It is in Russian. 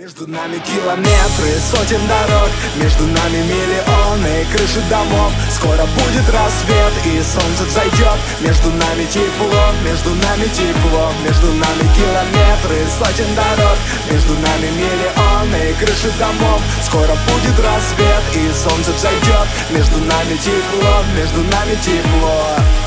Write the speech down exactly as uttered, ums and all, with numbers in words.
Между нами километры, сотен дорог, между нами миллионы крыши домов. Скоро будет рассвет и солнце взойдет. Между нами тепло, между нами тепло, между нами километры, сотен дорог, между нами миллионы крыши домов. Скоро будет рассвет и солнце взойдет. Между нами тепло, между нами тепло.